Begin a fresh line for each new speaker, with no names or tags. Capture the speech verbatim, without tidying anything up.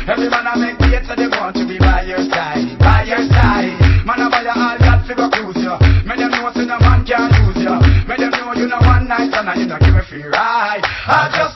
Every man I make beats so they want to be by your side, by your side. Man I buy your all got to go cruise you. Make them know so no man can't lose you. Make them know you know one night and you know give me free ride. I just